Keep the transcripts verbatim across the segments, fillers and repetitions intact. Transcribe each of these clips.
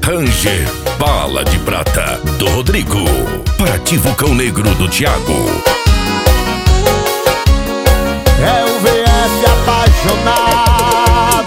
Ranger Bala de Prata do Rodrigo, Pati Vulcão Negro do Thiago. É o V F apaixonado.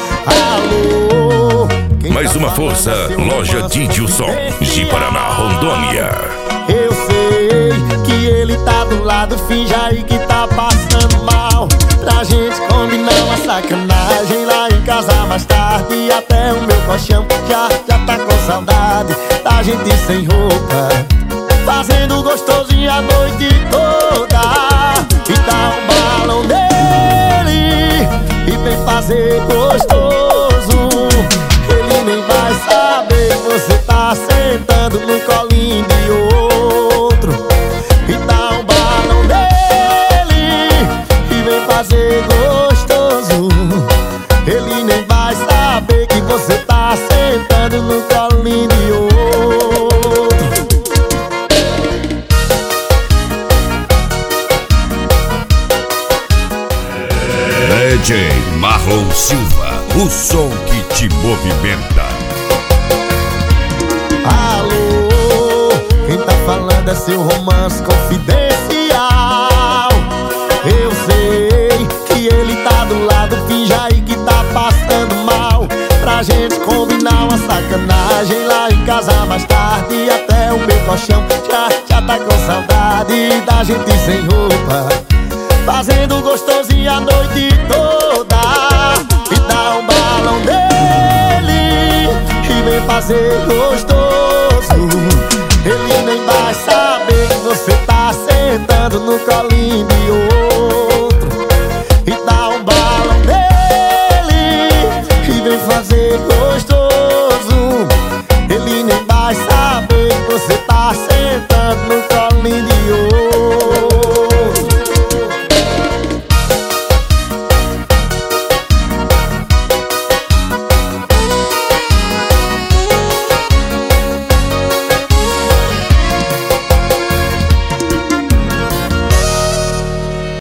Alô, Mais uma força, loja Didilson, de Paraná, Rondônia. Eu sei que ele tá do lado, finge aí que tá passando mal. Pra gente combinar uma sacanagem lá em casa mais tarde. E até o meu colchão já, já tá com saudade da gente sem roupa, fazendo gostosinho a noite toda. E dá um balão nele e vem fazer gostoso. Ele nem vai saber que você tá sentando no colinho de outro. E dá um balão nele e vem fazer gostoso. Ele nem vai saber que você tá sentando no colinho de outro. D J Marlon Silva, o som que te movimenta. Alô, quem tá falando é seu romance confidencial. Eu sei que ele tá do lado, finge aí que tá passando mal. Pra gente combinar uma sacanagem lá em casa mais tarde. E até o meu colchão já, já tá com saudade da gente sem roupa, fazendo gostosinho a noite toda. E dá um balão dele e vem fazer gostoso. Ele nem vai saber que você tá sentando no colinho de outro. E dá um balão dele e vem fazer gostoso.